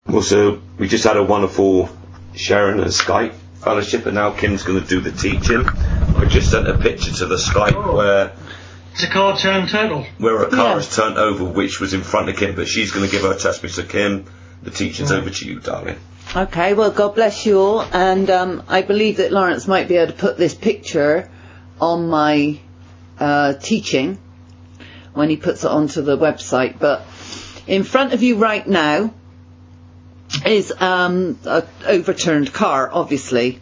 Well, so we just had a wonderful sharing and Skype fellowship, and now Kim's going to do the teaching. I just sent a picture to the Skype where it's a car turned turtle. Where a car is turned over, which was in front of Kim, but she's going to give her testimony. So Kim, the teaching's over to you, darling. Okay, well, God bless you all, and I believe that Lawrence might be able to put this picture on my teaching when he puts it onto the website. But in front of you right now is an overturned car, obviously.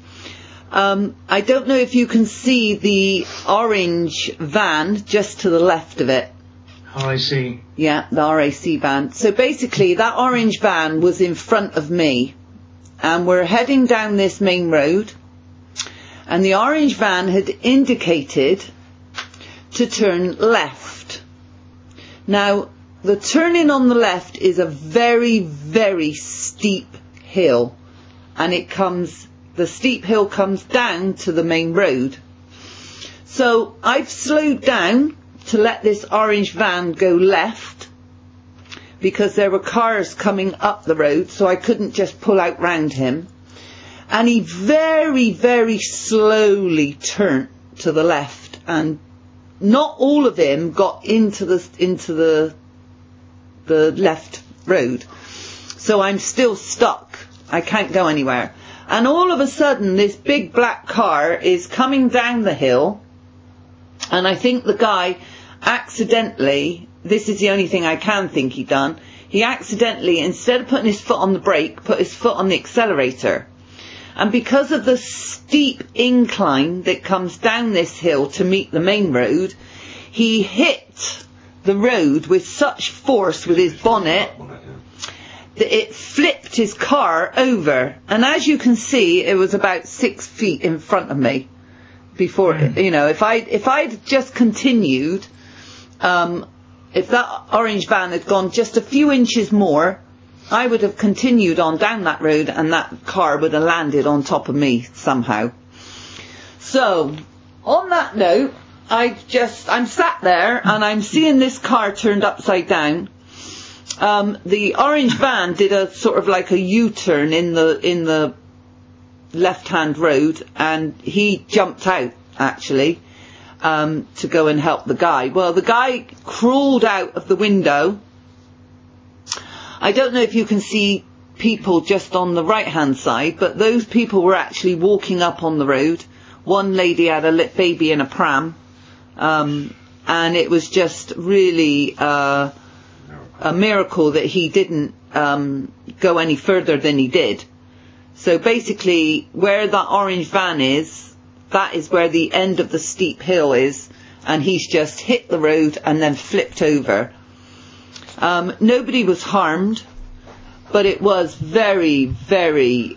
I don't know if you can see the orange van just to the left of it. RAC. Yeah, the RAC van. So basically that orange van was in front of me, and we're heading down this main road, and the orange van had indicated to turn left. Now, the turning on the left is a very, very steep hill, and the steep hill comes down to the main road. So I've slowed down to let this orange van go left, because there were cars coming up the road, so I couldn't just pull out round him. And he very, very slowly turned to the left, and not all of him got into the left road. So I'm still stuck. I can't go anywhere. And all of a sudden, this big black car is coming down the hill, and I think the guy accidentally, this is the only thing I can think he done, he accidentally, instead of putting his foot on the brake, put his foot on the accelerator. And because of the steep incline that comes down this hill to meet the main road, he hit the road with such force with his bonnet that it flipped his car over. And as you can see, it was about 6 feet in front of me. Before, if I'd just continued, if that orange van had gone just a few inches more, I would have continued on down that road, and that car would have landed on top of me somehow. So, on that note, I'm sat there and I'm seeing this car turned upside down. The orange van did a sort of like a U-turn in the left-hand road, and he jumped out, actually, to go and help the guy. Well, the guy crawled out of the window. I don't know if you can see people just on the right-hand side, but those people were actually walking up on the road. One lady had a baby in a pram, and it was just really a miracle that he didn't go any further than he did. So basically, where that orange van is, that is where the end of the steep hill is, and he's just hit the road and then flipped over. Nobody was harmed, but it was very, very...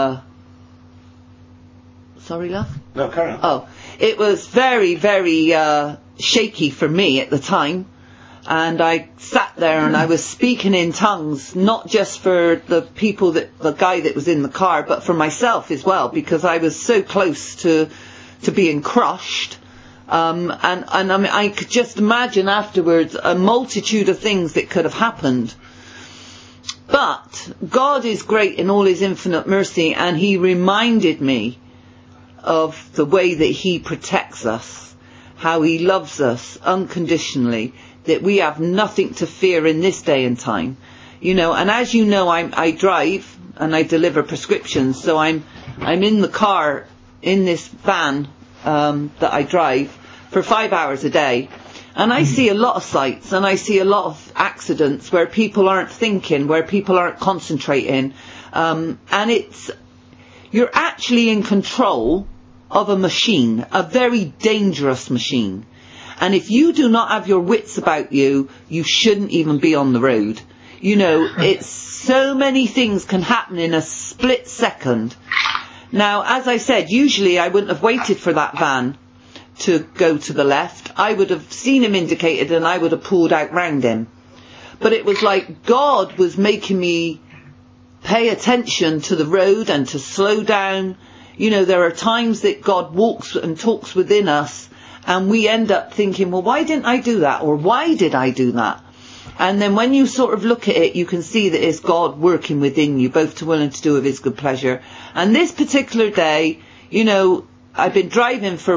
Sorry, love? No, carry on. Oh, it was very, very shaky for me at the time. And I sat there and I was speaking in tongues, not just for the guy that was in the car, but for myself as well, because I was so close to being crushed. And I mean, I could just imagine afterwards a multitude of things that could have happened. But God is great in all his infinite mercy, and he reminded me of the way that he protects us, how he loves us unconditionally, that we have nothing to fear in this day and time. And as you know, I drive and I deliver prescriptions, so I'm in the car, in this van that I drive for 5 hours a day, and I see a lot of sights, and I see a lot of accidents where people aren't thinking, where people aren't concentrating, and you're actually in control of a machine, a very dangerous machine. And if you do not have your wits about you, you shouldn't even be on the road. It's so many things can happen in a split second. Now, as I said, usually I wouldn't have waited for that van to go to the left. I would have seen him indicated and I would have pulled out round him. But it was like God was making me pay attention to the road and to slow down. There are times that God walks and talks within us, and we end up thinking, well, why didn't I do that? Or why did I do that? And then when you sort of look at it, you can see that it's God working within you, both to will and to do of his good pleasure. And this particular day, you know, I've been driving for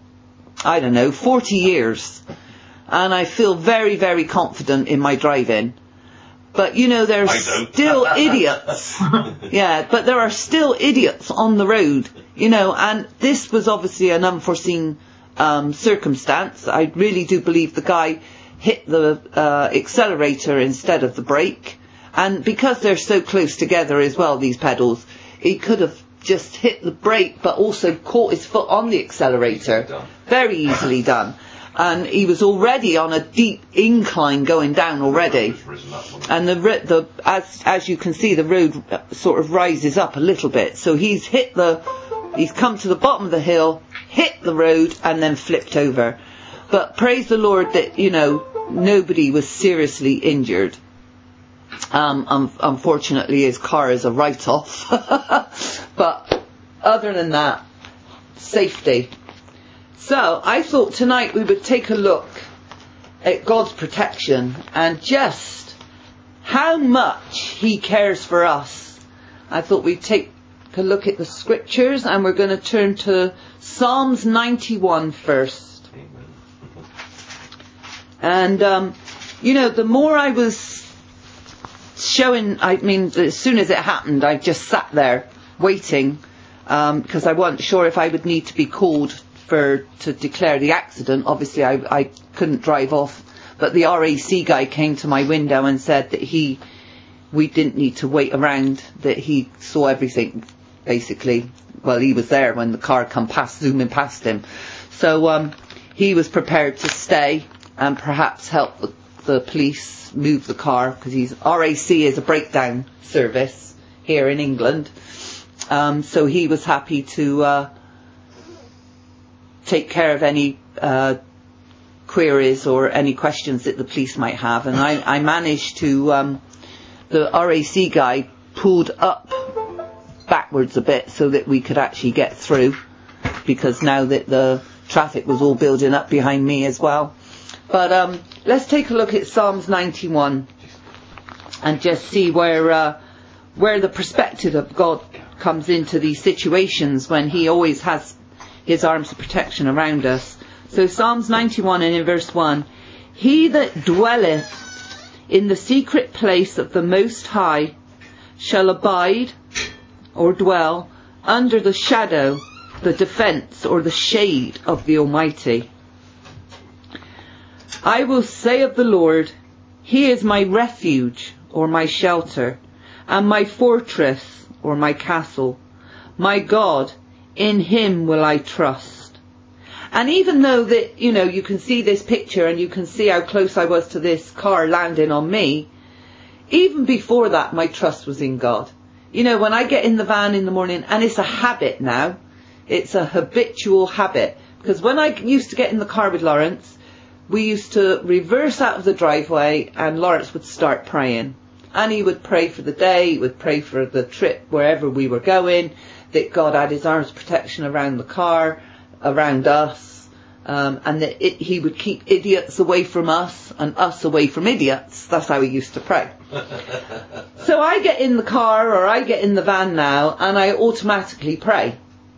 40 years. And I feel very, very confident in my driving. But, you know, there's still idiots. Yeah, but there are still idiots on the road, you know, and this was obviously an unforeseen circumstance. I really do believe the guy hit the accelerator instead of the brake. And because they're so close together as well, these pedals, he could have just hit the brake but also caught his foot on the accelerator. Very easily done. And he was already on a deep incline going down already. And as you can see, the road sort of rises up a little bit. So he's come to the bottom of the hill, hit the road, and then flipped over. But praise the Lord that, you know, nobody was seriously injured. Unfortunately, his car is a write-off. But other than that, safety. So I thought tonight we would take a look at God's protection and just how much he cares for us. I thought we'd take a look at the scriptures, and we're going to turn to Psalms 91 first. And, you know, the more I was showing, as soon as it happened, I just sat there waiting, because I wasn't sure if I would need to be called to declare the accident. Obviously I couldn't drive off, but the RAC guy came to my window and said that we didn't need to wait around, that he saw everything basically. Well, he was there when the car come past, zooming past him. So he was prepared to stay and perhaps help the police move the car, because RAC is a breakdown service here in England. So he was happy to take care of any queries or any questions that the police might have. And I managed to, the RAC guy pulled up backwards a bit so that we could actually get through, because now that the traffic was all building up behind me as well. But let's take a look at Psalms 91 and just see where the perspective of God comes into these situations when he always has his arms of protection around us. So Psalms 91 and in verse 1, he that dwelleth in the secret place of the Most High shall abide or dwell under the shadow, the defence or the shade of the Almighty. I will say of the Lord, he is my refuge or my shelter, and my fortress or my castle. My God, in him will I trust. And even though that, you know, you can see this picture and you can see how close I was to this car landing on me, even before that my trust was in God. You know, when I get in the van in the morning, and it's a habit now, it's a habitual habit, because when I used to get in the car with Lawrence, we used to reverse out of the driveway and Lawrence would start praying. And he would pray for the day, he would pray for the trip wherever we were going, that God had his arms of protection around the car, around us, and that he would keep idiots away from us and us away from idiots. That's how he used to pray. So I get in the car or I get in the van now and I automatically pray.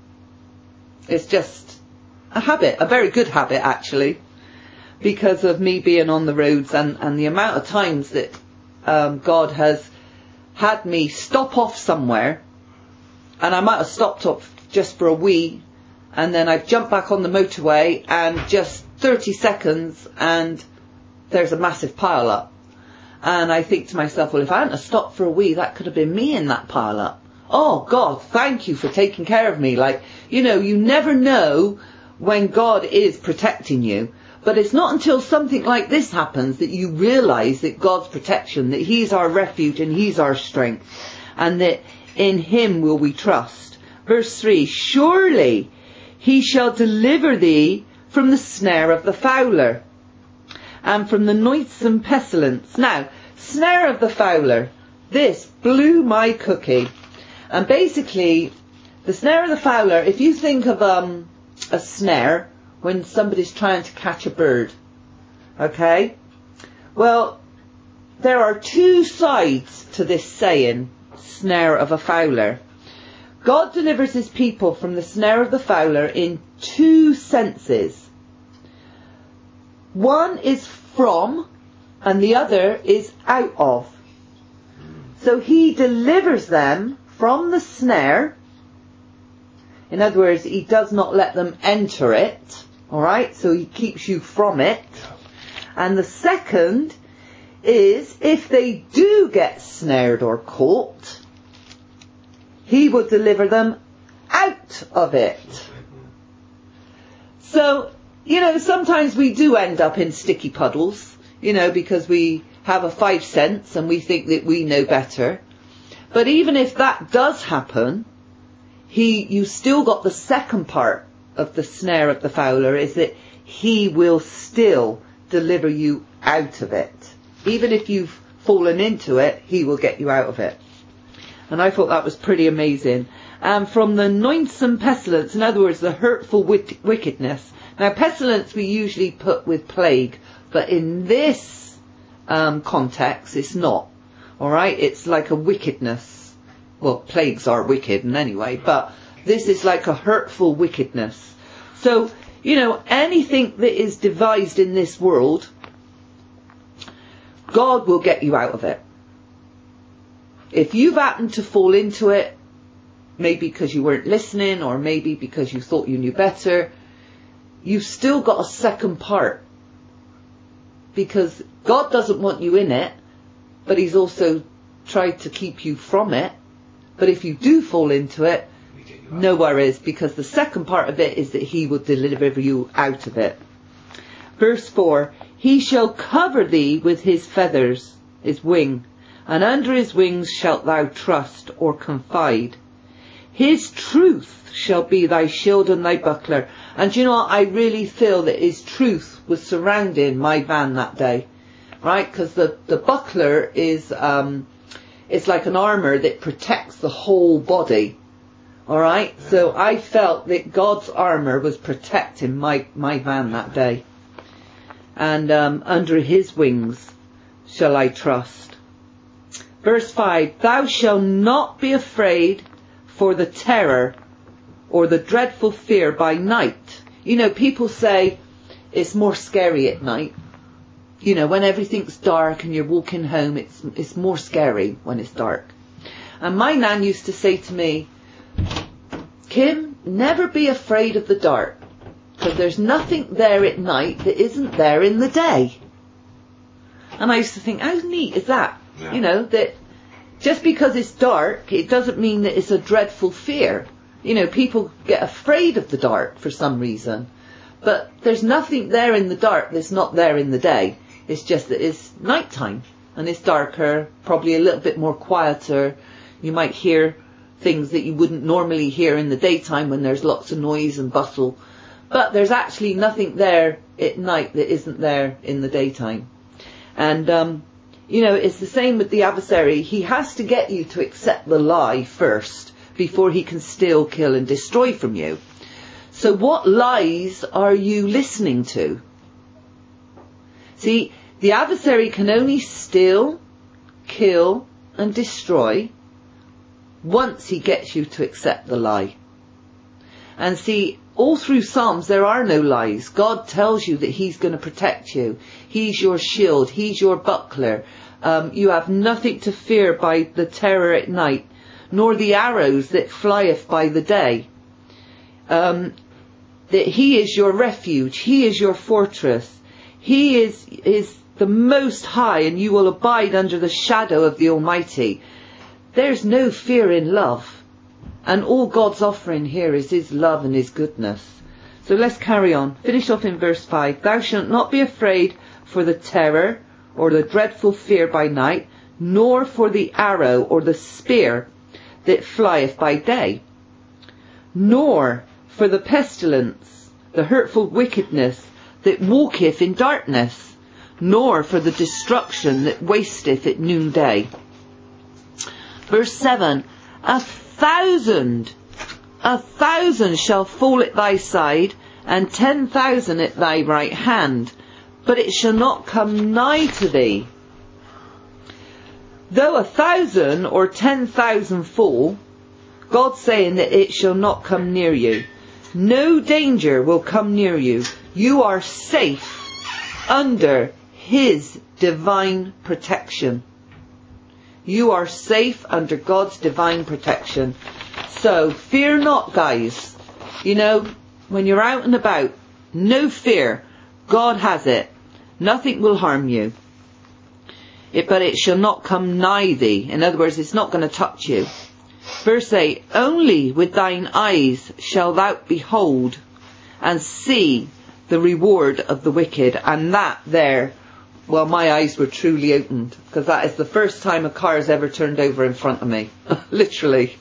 It's just a habit, a very good habit actually, because of me being on the roads and the amount of times that God has had me stop off somewhere. And I might have stopped up just for a wee, and then I've jumped back on the motorway, and just 30 seconds, and there's a massive pile up. And I think to myself, well, if I hadn't have stopped for a wee, that could have been me in that pile up. Oh, God, thank you for taking care of me. Like, you know, you never know when God is protecting you. But it's not until something like this happens that you realise that God's protection, that he's our refuge and he's our strength, and that in him will we trust. Verse 3, surely he shall deliver thee from the snare of the fowler and from the noisome pestilence. Now, snare of the fowler, this blew my cookie. And basically, the snare of the fowler, if you think of a snare when somebody's trying to catch a bird, okay? Well, there are two sides to this saying, snare of a fowler. God delivers his people from the snare of the fowler in two senses. One is from, and the other is out of. So he delivers them from the snare. In other words, he does not let them enter it. Alright, so he keeps you from it. And the second is, if they do get snared or caught, he will deliver them out of it. So, sometimes we do end up in sticky puddles, because we have a 5 cents and we think that we know better. But even if that does happen, you still got the second part of the snare of the fowler, is that he will still deliver you out of it. Even if you've fallen into it, he will get you out of it. And I thought that was pretty amazing. From the noisome pestilence, in other words, the hurtful wickedness. Now, pestilence we usually put with plague, but in this context, it's not. Alright, it's like a wickedness. Well, plagues are wicked in any way, but this is like a hurtful wickedness. So, anything that is devised in this world, God will get you out of it. If you've happened to fall into it, maybe because you weren't listening, or maybe because you thought you knew better, you've still got a second part. Because God doesn't want you in it, but he's also tried to keep you from it. But if you do fall into it, no worries, because the second part of it is that he will deliver you out of it. Verse 4, he shall cover thee with his feathers, his wing, and under his wings shalt thou trust or confide. His truth shall be thy shield and thy buckler. And I really feel that his truth was surrounding my van that day. Right? Because the buckler is, it's like an armour that protects the whole body. Alright? So I felt that God's armour was protecting my van that day. And under his wings shall I trust. Verse 5, thou shalt not be afraid for the terror or the dreadful fear by night. People say it's more scary at night. When everything's dark and you're walking home, it's more scary when it's dark. And my nan used to say to me, Kim, never be afraid of the dark, because there's nothing there at night that isn't there in the day. And I used to think, how neat is that? Yeah. That just because it's dark, it doesn't mean that it's a dreadful fear. People get afraid of the dark for some reason. But there's nothing there in the dark that's not there in the day. It's just that it's nighttime and it's darker, probably a little bit more quieter. You might hear things that you wouldn't normally hear in the daytime when there's lots of noise and bustle. But there's actually nothing there at night that isn't there in the daytime. And, it's the same with the adversary. He has to get you to accept the lie first before he can steal, kill and destroy from you. So what lies are you listening to? See, the adversary can only steal, kill and destroy once he gets you to accept the lie. And see, all through Psalms there are no lies. God tells you that he's going to protect you. He's your shield. He's your buckler. You have nothing to fear by the terror at night, nor the arrows that flieth by the day. That he is your refuge. He is your fortress. He is the Most High, and you will abide under the shadow of the Almighty. There's no fear in love. And all God's offering here is his love and his goodness. So let's carry on. Finish off in verse 5. Thou shalt not be afraid for the terror or the dreadful fear by night, nor for the arrow or the spear that flieth by day, nor for the pestilence, the hurtful wickedness that walketh in darkness, nor for the destruction that wasteth at noonday. Verse 7, a thousand shall fall at thy side, and 10,000 at thy right hand, but it shall not come nigh to thee. Though 1,000 or 10,000 fall, God's saying that it shall not come near you. No danger will come near you. You are safe under His divine protection. You are safe under God's divine protection. So fear not, guys. You know, when you're out and about, no fear. God has it. Nothing will harm you. But it shall not come nigh thee. In other words, it's not going to touch you. Verse 8, only with thine eyes shall thou behold and see the reward of the wicked. And that there, well, my eyes were truly opened, because that is the first time a car has ever turned over in front of me. Literally.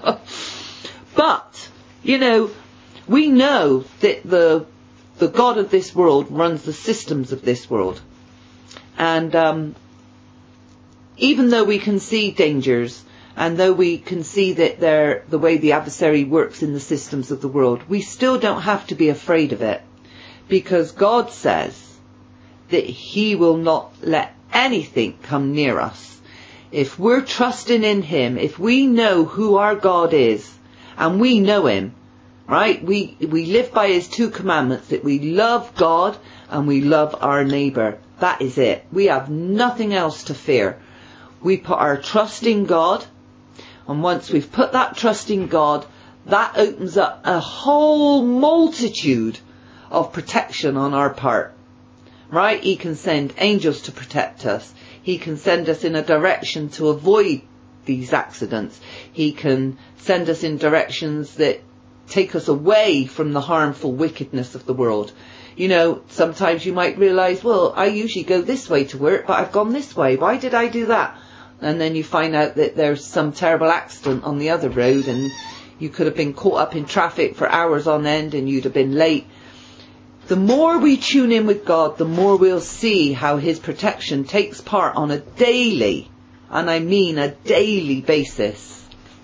But, you know, we know that the God of this world runs the systems of this world. And even though we can see dangers, and though we can see that the way the adversary works in the systems of the world, we still don't have to be afraid of it. Because God says that He will not let anything come near us. If we're trusting in Him, if we know who our God is, and we know Him, right? We live by His 2 commandments, that we love God and we love our neighbour. That is it. We have nothing else to fear. We put our trust in God, and once we've put that trust in God, that opens up a whole multitude of protection on our part. Right? He can send angels to protect us. He can send us in a direction to avoid these accidents. He can send us in directions that take us away from the harmful wickedness of the world. You know, sometimes you might realise, well, I usually go this way to work, but I've gone this way. Why did I do that? And then you find out that there's some terrible accident on the other road, and you could have been caught up in traffic for hours on end and you'd have been late. The more we tune in with God, the more we'll see how His protection takes part on a daily, and I mean a daily basis.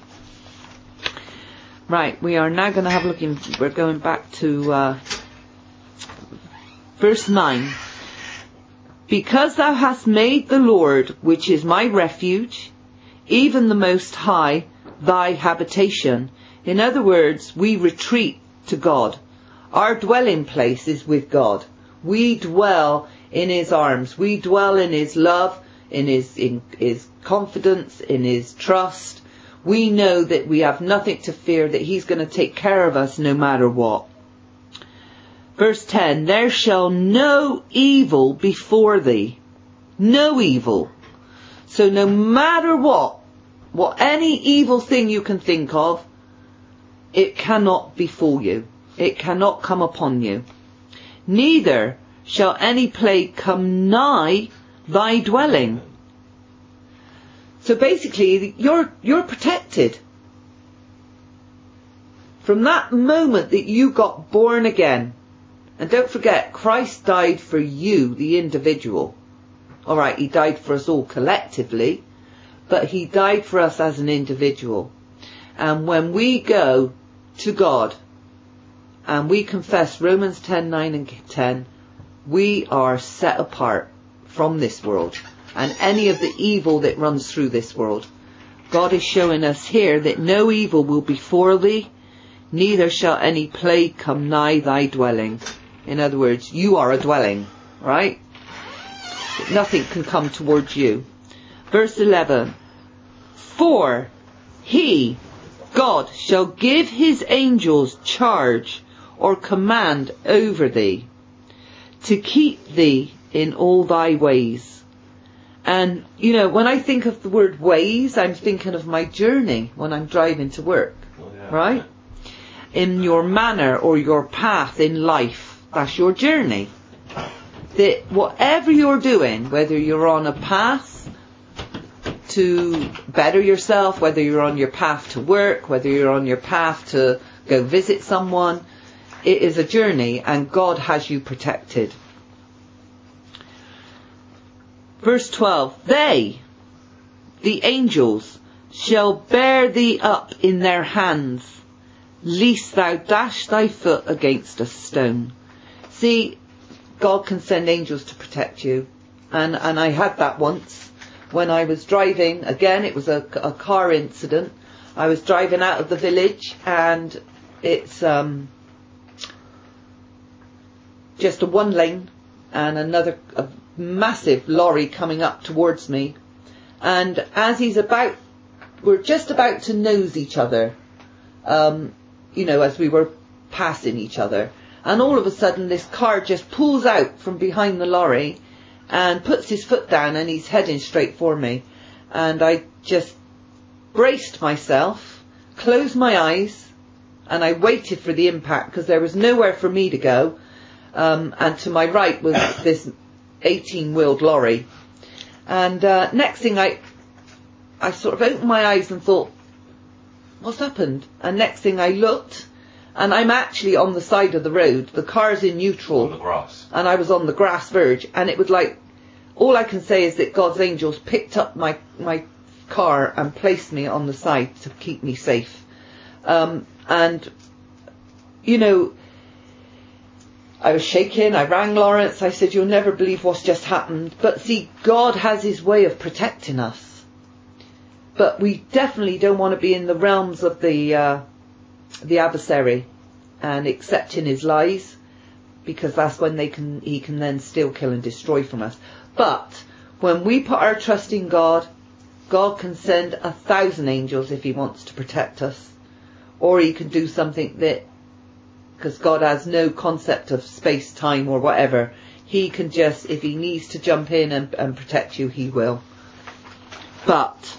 Right, we are now going to have a look we're going back to verse 9. Because thou hast made the Lord, which is my refuge, even the Most High, thy habitation. In other words, we retreat to God. Our dwelling place is with God. We dwell in His arms. We dwell in His love, in His confidence, in His trust. We know that we have nothing to fear, that He's going to take care of us no matter what. Verse 10, there shall no evil before thee. No evil. So no matter what any evil thing you can think of, it cannot befall you. It cannot come upon you. Neither shall any plague come nigh thy dwelling. So basically, you're protected. From that moment that you got born again. And don't forget, Christ died for you, the individual. Alright, He died for us all collectively, but He died for us as an individual. And when we go to God and we confess Romans 10:9 and 10, we are set apart from this world and any of the evil that runs through this world. God is showing us here that no evil will befall thee, neither shall any plague come nigh thy dwelling. In other words, you are a dwelling, right? Nothing can come towards you. Verse 11. For He, God, shall give His angels charge or command over thee, to keep thee in all thy ways. And, you know, when I think of the word ways, I'm thinking of my journey when I'm driving to work, right? In your manner or your path in life. That's your journey. That whatever you're doing, whether you're on a path to better yourself, whether you're on your path to work, whether you're on your path to go visit someone, it is a journey and God has you protected. Verse 12. They, the angels, shall bear thee up in their hands, lest thou dash thy foot against a stone. See, God can send angels to protect you. And I had that once when I was driving, again it was a car incident. I was driving out of the village, and it's just a one lane, and a massive lorry coming up towards me. And as we're just about to nose each other, as we were passing each other. And all of a sudden this car just pulls out from behind the lorry and puts his foot down, and he's heading straight for me. And I just braced myself, closed my eyes, and I waited for the impact, because there was nowhere for me to go. And to my right was this 18-wheeled lorry. And next thing I sort of opened my eyes and thought, what's happened? And next thing I looked, and I'm actually on the side of the road. The car's in neutral. On the grass. And I was on the grass verge. And it was like, all I can say is that God's angels picked up my car and placed me on the side to keep me safe. I was shaking. I rang Lawrence. I said, you'll never believe what's just happened. But see, God has his way of protecting us. But we definitely don't want to be in the realms of the adversary and accepting his lies, because that's when he can then steal, kill and destroy from us. But when we put our trust in God, God can send 1,000 angels if he wants to protect us. Or he can do something because God has no concept of space, time or whatever. He can just, if he needs to jump in and protect you, he will. But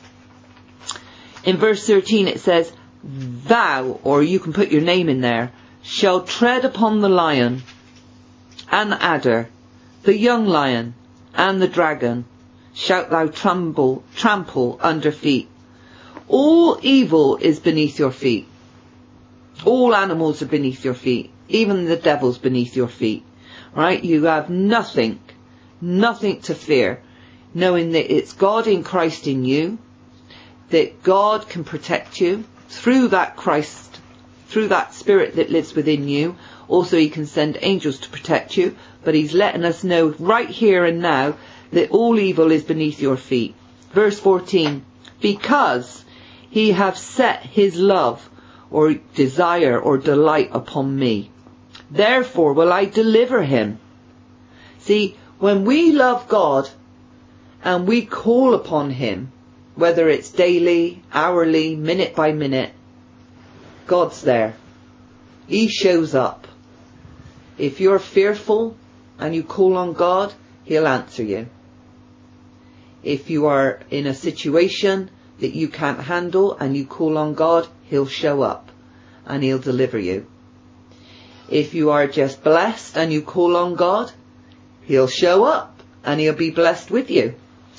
in verse 13 it says, thou, or you can put your name in there, shall tread upon the lion and the adder, the young lion and the dragon, shalt thou trample under feet. All evil is beneath your feet. All animals are beneath your feet. Even the devil's beneath your feet. Right? You have nothing to fear, knowing that it's God in Christ in you, that God can protect you through that Christ, through that Spirit that lives within you. Also he can send angels to protect you, but he's letting us know right here and now that all evil is beneath your feet. Verse 14, because he hath set his love or desire or delight upon me, therefore will I deliver him. See, when we love God and we call upon him, whether it's daily, hourly, minute by minute, God's there. He shows up. If you're fearful and you call on God, he'll answer you. If you are in a situation that you can't handle and you call on God, he'll show up and he'll deliver you. If you are just blessed and you call on God, he'll show up and he'll be blessed with you.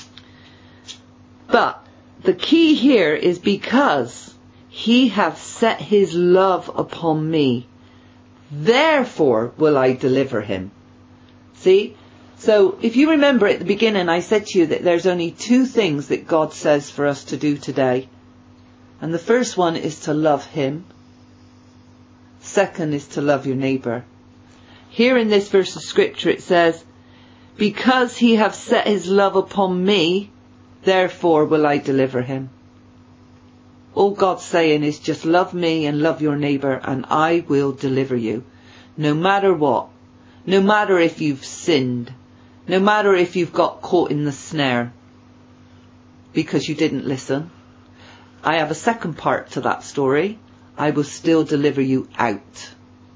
But the key here is because he hath set his love upon me, therefore will I deliver him. See? So if you remember at the beginning, I said to you that there's only two things that God says for us to do today. And the first one is to love him. Second is to love your neighbour. Here in this verse of scripture it says, because he hath set his love upon me, therefore will I deliver him. All God's saying is just love me and love your neighbour and I will deliver you. No matter what. No matter if you've sinned. No matter if you've got caught in the snare because you didn't listen. I have a second part to that story. I will still deliver you out.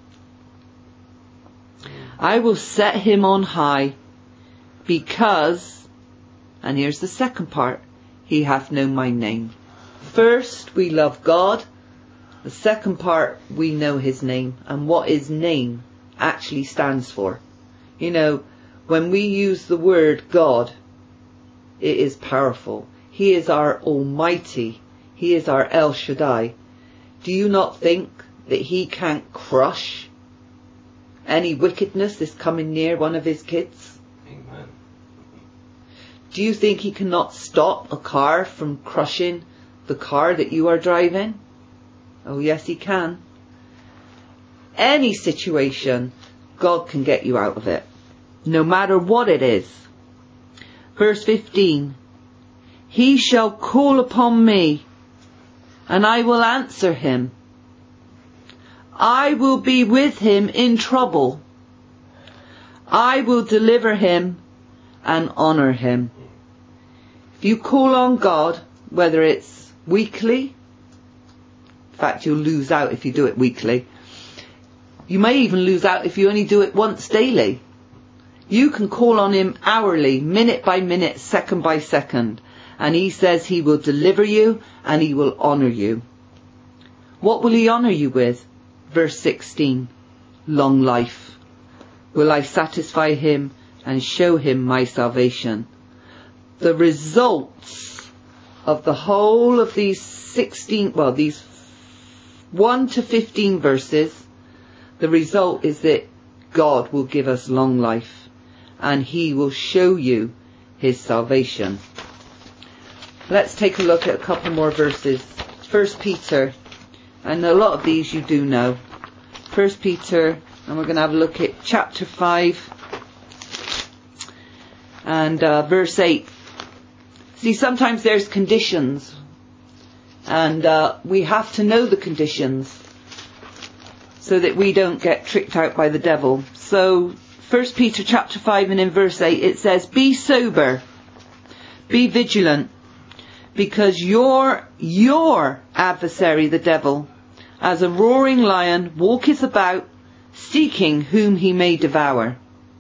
I will set him on high because, and here's the second part, he hath known my name. First, we love God. The second part, we know his name and what his name actually stands for. You know, when we use the word God, it is powerful. He is our Almighty. He is our El Shaddai. Do you not think that he can't crush any wickedness that's coming near one of his kids? Amen. Do you think he cannot stop a car from crushing the car that you are driving? Oh yes, he can. Any situation, God can get you out of it, no matter what it is. Verse 15, He shall call upon me, and I will answer him. I will be with him in trouble. I will deliver him and honour him. If you call on God, whether it's weekly, in fact you'll lose out if you do it weekly. You may even lose out if you only do it once daily. You can call on him hourly, minute by minute, second by second. And he says he will deliver you and he will honour you. What will he honour you with? Verse 16, long life. Will I satisfy him and show him my salvation? The results of the whole of these 1 to 15 verses, the result is that God will give us long life and he will show you his salvation. Let's take a look at a couple more verses. 1 Peter, and a lot of these you do know. 1 Peter, and we're going to have a look at chapter 5 and verse 8. See, sometimes there's conditions, and we have to know the conditions so that we don't get tricked out by the devil. So 1 Peter chapter 5 and in verse 8 it says, be sober, be vigilant, because your adversary the devil, as a roaring lion, walketh about, seeking whom he may devour.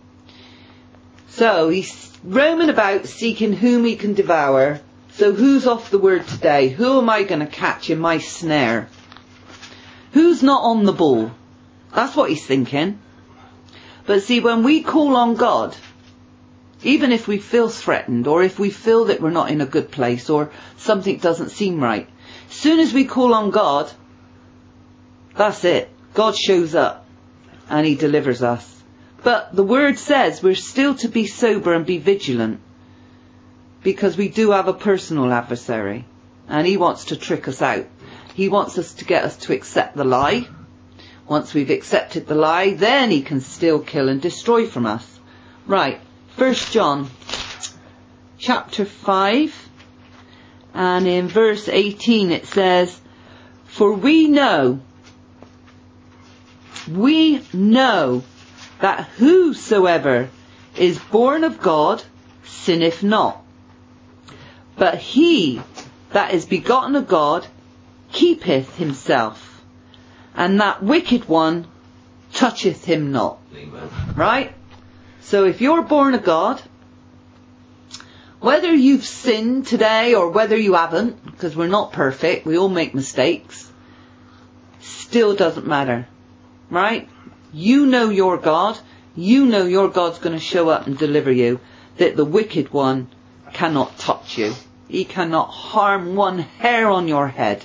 So he's roaming about, seeking whom he can devour. So who's off the word today? Who am I going to catch in my snare? Who's not on the ball? That's what he's thinking. But see, when we call on God, even if we feel threatened, or if we feel that we're not in a good place, or something doesn't seem right, as soon as we call on God, that's it. God shows up and he delivers us. But the word says we're still to be sober and be vigilant, because we do have a personal adversary and he wants to trick us out. He wants us to get us to accept the lie. Once we've accepted the lie, then he can steal, kill and destroy from us. Right. 1 John chapter 5 and in verse 18 it says, for we know that whosoever is born of God sinneth not, but he that is begotten of God keepeth himself, and that wicked one toucheth him not. Amen. Right? So if you're born of God, whether you've sinned today or whether you haven't, because we're not perfect, we all make mistakes, still doesn't matter. Right? You know your God. You know your God's going to show up and deliver you, that the wicked one cannot touch you. He cannot harm one hair on your head.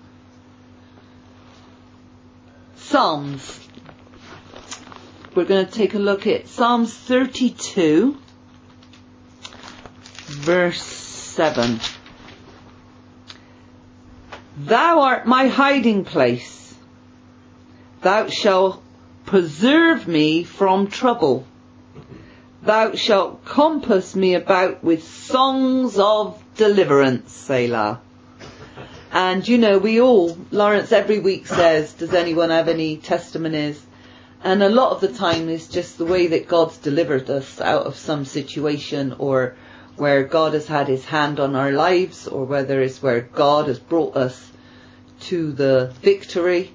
Psalms. We're going to take a look at Psalms 32, verse 7. Thou art my hiding place. Thou shalt preserve me from trouble. Thou shalt compass me about with songs of deliverance, Selah. And you know, Lawrence every week says, does anyone have any testimonies? And a lot of the time it's just the way that God's delivered us out of some situation, or where God has had his hand on our lives, or whether it's where God has brought us to the victory.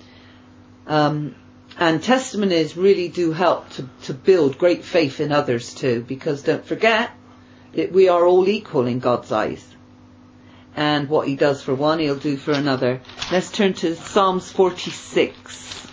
And testimonies really do help to build great faith in others too, because don't forget that we are all equal in God's eyes. And what he does for one, he'll do for another. Let's turn to Psalms 46.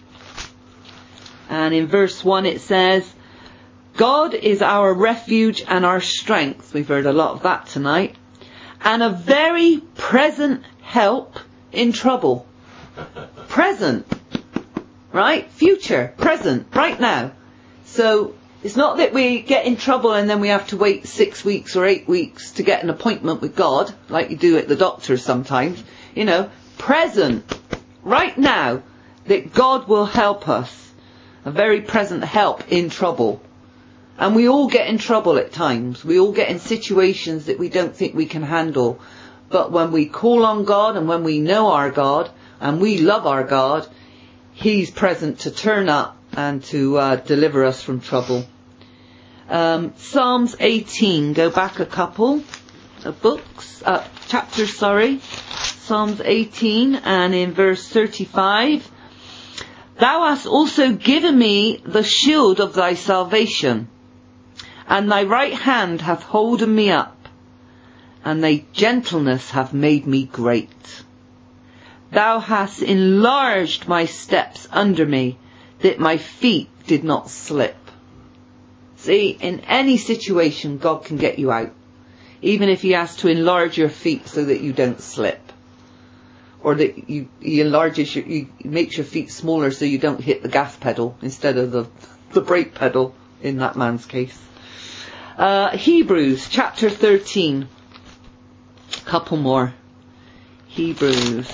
And in verse 1 it says, God is our refuge and our strength. We've heard a lot of that tonight. And a very present help in trouble. Present. Right? Future. Present. Right now. So it's not that we get in trouble and then we have to wait 6 weeks or 8 weeks to get an appointment with God, like you do at the doctor sometimes. You know, present. Right now. That God will help us. A very present help in trouble. And we all get in trouble at times. We all get in situations that we don't think we can handle. But when we call on God and when we know our God and we love our God, He's present to turn up and to deliver us from trouble. Psalms 18, go back a couple of chapters, Psalms 18 and in verse 35. Thou hast also given me the shield of thy salvation, and thy right hand hath holden me up, and thy gentleness hath made me great. Thou hast enlarged my steps under me, that my feet did not slip. See, in any situation, God can get you out. Even if He has to enlarge your feet so that you don't slip. Or that He makes your feet smaller so you don't hit the gas pedal instead of the brake pedal in that man's case. Hebrews chapter 13. Couple more. Hebrews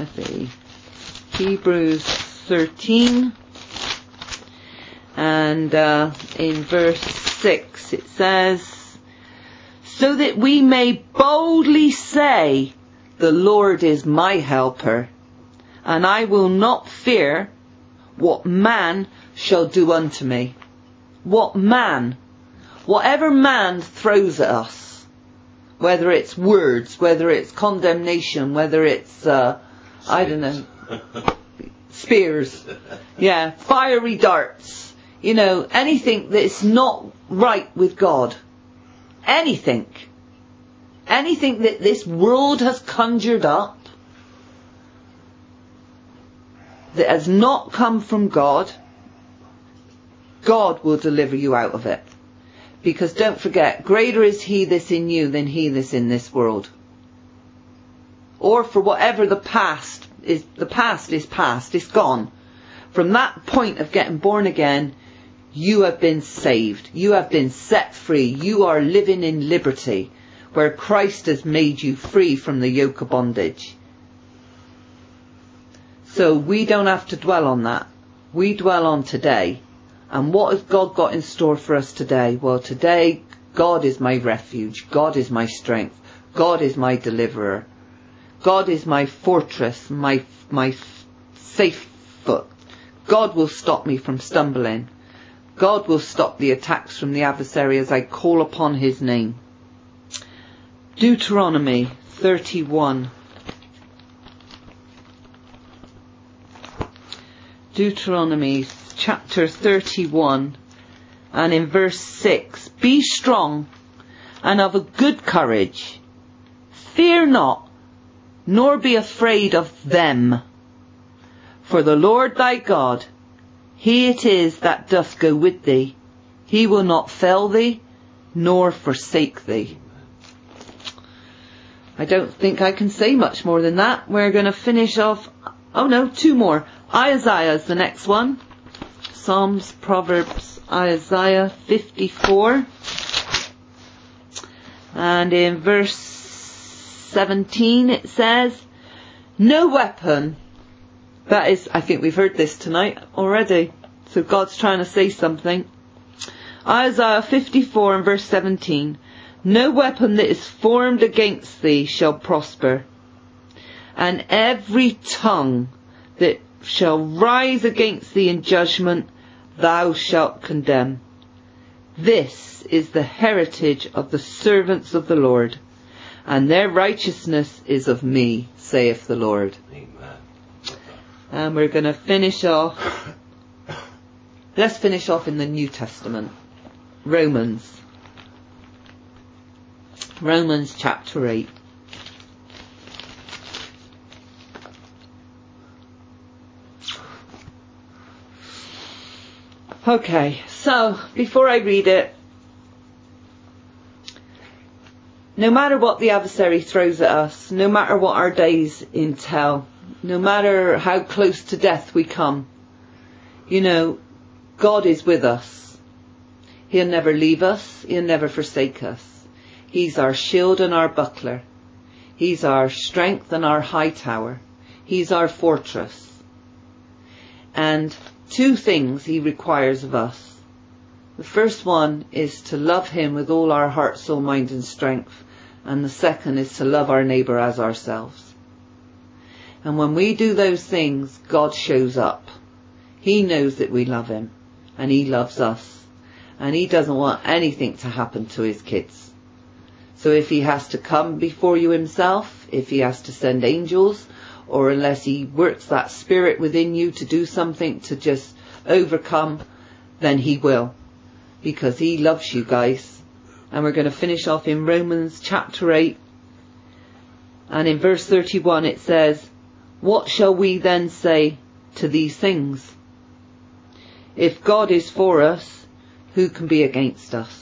13. And in verse 6 it says, so that we may boldly say, the Lord is my helper, and I will not fear what man shall do unto me. What man? Whatever man throws at us, whether it's words, whether it's condemnation, whether it's, spears, fiery darts, anything that is not right with God. Anything that this world has conjured up that has not come from God, God will deliver you out of it. Because don't forget, greater is He that's in you than he that's in this world. Or for whatever the past is past, it's gone. From that point of getting born again, you have been saved. You have been set free. You are living in liberty, where Christ has made you free from the yoke of bondage. So we don't have to dwell on that. We dwell on today. And what has God got in store for us today? Well, today, God is my refuge. God is my strength. God is my deliverer. God is my fortress, my safe foot. God will stop me from stumbling. God will stop the attacks from the adversary as I call upon His name. Deuteronomy 31. Deuteronomy chapter 31 and in verse 6. Be strong and of a good courage. Fear not, nor be afraid of them. For the Lord thy God, He it is that doth go with thee. He will not fail thee, nor forsake thee. I don't think I can say much more than that. We're going to finish off. Oh no, two more. Isaiah is the next one. Psalms, Proverbs, Isaiah 54. And in verse 17 it says, no weapon. That is, I think we've heard this tonight already. So God's trying to say something. Isaiah 54 and verse 17. No weapon that is formed against thee shall prosper, and every tongue that shall rise against thee in judgment thou shalt condemn. This is the heritage of the servants of the Lord, and their righteousness is of me, saith the Lord. Amen. And we're going to finish off. Let's finish off in the New Testament. Romans chapter 8. Okay, so before I read it, no matter what the adversary throws at us, no matter what our days entail, no matter how close to death we come, God is with us. He'll never leave us. He'll never forsake us. He's our shield and our buckler. He's our strength and our high tower. He's our fortress. And two things He requires of us. The first one is to love him with all our heart, soul, mind and strength. And the second is to love our neighbour as ourselves. And when we do those things, God shows up. He knows that we love him and he loves us. And he doesn't want anything to happen to his kids. So if he has to come before you himself, if he has to send angels, or unless he works that spirit within you to do something to just overcome, then he will. Because he loves you guys. And we're going to finish off in Romans chapter 8. And in verse 31 it says, "What shall we then say to these things? If God is for us, who can be against us?"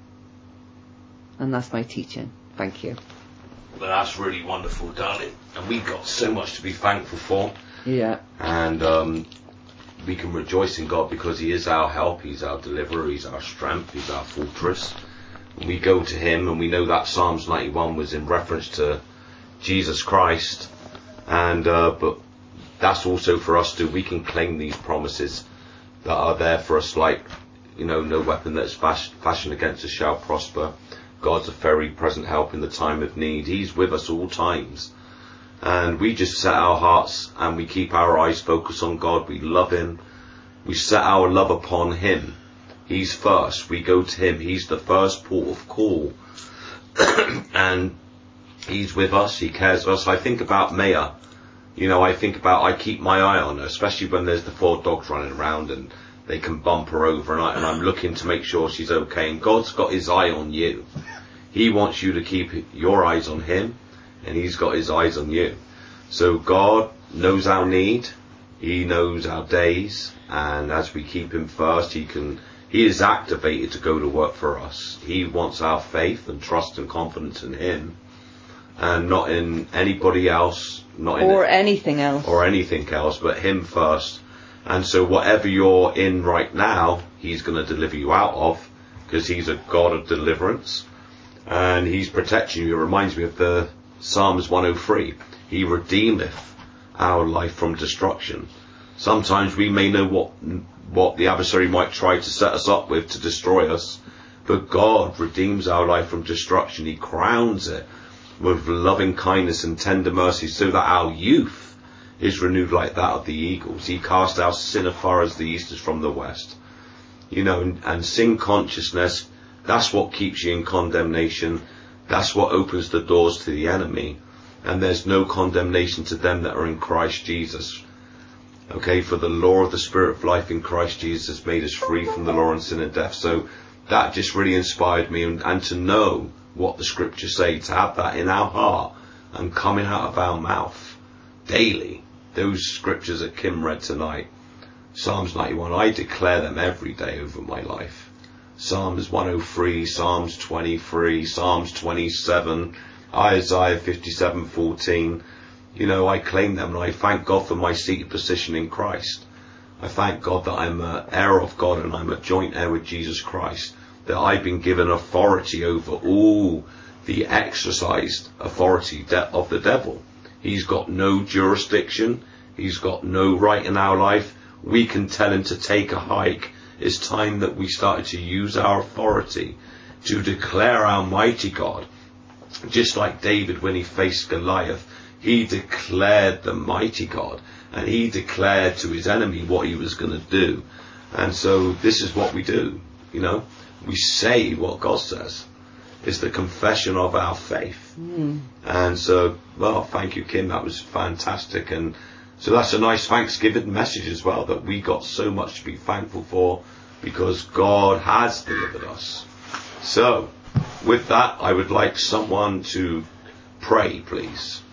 And that's my teaching. Thank you. Well, that's really wonderful, darling. And we've got so much to be thankful for. Yeah. And we can rejoice in God because he is our help, he's our deliverer, he's our strength, he's our fortress. And we go to him, and we know that Psalms 91 was in reference to Jesus Christ. And but that's also for us too. We can claim these promises that are there for us, like, no weapon that's fashioned against us shall prosper. God's a very present help in the time of need. He's with us all times. And we just set our hearts and we keep our eyes focused on God. We love him. We set our love upon him. He's first. We go to him. He's the first port of call. And he's with us. He cares for us. I think about Maya. I keep my eye on her, especially when there's the 4 dogs running around and they can bump her over, and I'm looking to make sure she's okay. And God's got his eye on you. He wants you to keep your eyes on him, and he's got his eyes on you. So God knows our need. He knows our days, and as we keep him first, he is activated to go to work for us. He wants our faith and trust and confidence in him, and not in anybody else, anything else, but him first. And so whatever you're in right now, he's going to deliver you out of, because he's a God of deliverance, and he's protecting you. It reminds me of the Psalms 103. He redeemeth our life from destruction. Sometimes we may know what the adversary might try to set us up with to destroy us, but God redeems our life from destruction. He crowns it with loving kindness and tender mercy, so that our youth is renewed like that of the eagles. He cast our sin as far as the east is from the west. And sin consciousness, that's what keeps you in condemnation. That's what opens the doors to the enemy. And there's no condemnation to them that are in Christ Jesus. Okay, for the law of the Spirit of life in Christ Jesus has made us free from the law and sin and death. So that just really inspired me, and to know what the scriptures say, to have that in our heart and coming out of our mouth daily. Those scriptures that Kim read tonight, Psalms 91, I declare them every day over my life. Psalms 103, Psalms 23, Psalms 27, Isaiah 57:14. I claim them, and I thank God for my seated position in Christ. I thank God that I'm an heir of God and I'm a joint heir with Jesus Christ, that I've been given authority over all the exercised authority of the devil. He's got no jurisdiction. He's got no right in our life. We can tell him to take a hike. It's time that we started to use our authority to declare our mighty God. Just like David, when he faced Goliath, he declared the mighty God, and he declared to his enemy what he was going to do. And so this is what we do. We say what God says. It's the confession of our faith. And so, thank you, Kim. That was fantastic. And so that's a nice Thanksgiving message as well, that we got so much to be thankful for because God has delivered us. So with that, I would like someone to pray, please.